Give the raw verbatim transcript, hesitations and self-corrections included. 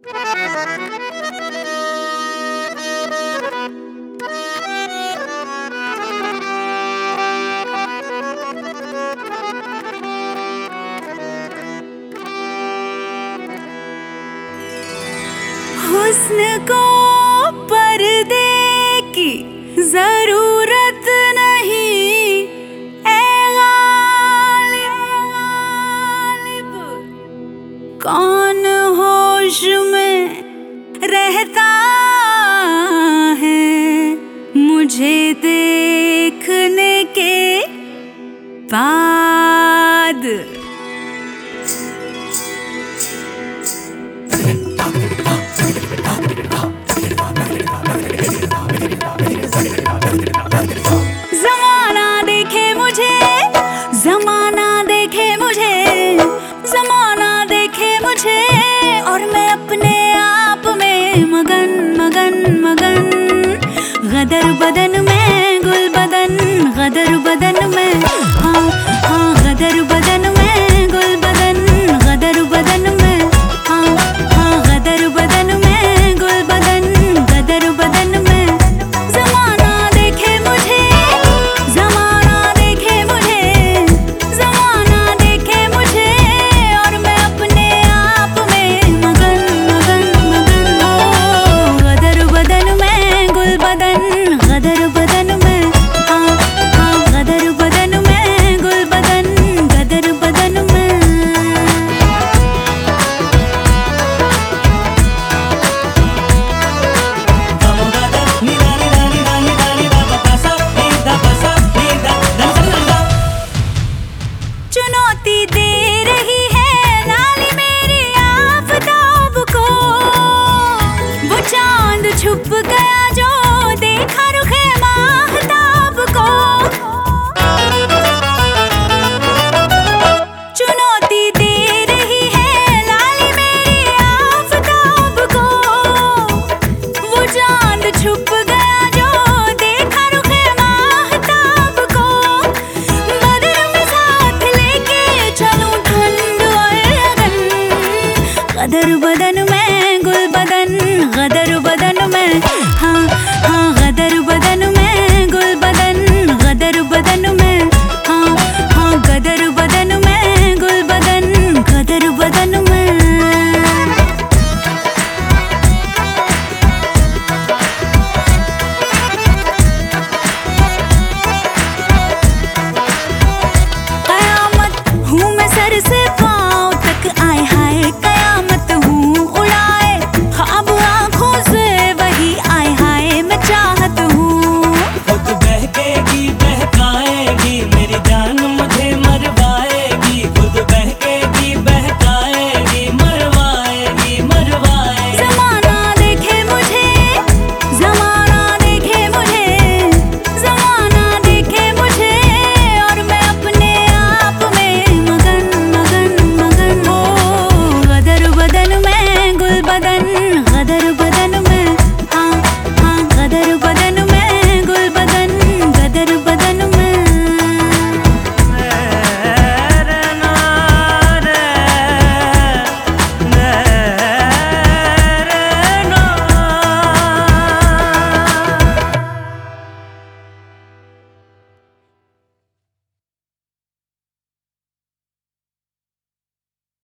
हुस्न को पर्दे की जरूरत नहीं, ऐ गालिब कौन होश में रहता है मुझे देखने के बाद। ज़माना देखे मुझे, ज़माना देखे मुझे, ज़माना देखे मुझे और मैं अपने आप में मगन मगन मगन। गदर बदन में गुल बदन, गदर बदन में, हाँ हाँ गदर बदन में गुल बदन, गदर बदन में, हाँ हाँ गदर बदन में गुल बदन, गदर बदन में। ज़माना देखे मुझे, ज़माना देखे मुझे, ज़माना देखे मुझे और मैं अपने आप में मगन मगन मगन। ओ गदर बदन में गुल बदन, गदर बदन में, हाँ हाँ गदर बदन में गुल बदन, गदर बदन में। चुनौती दे रही है लाली मेरी आफताब को, वो चांद छुप गया जो देखा रुखे माहताब को। चुनौती दे रही है लाली मेरी आफताब को, वो चांद छुप गया जो देखा रुखे माहताब को। बदर में साथ लेके चलूं ठंड और लगन, गदर बदन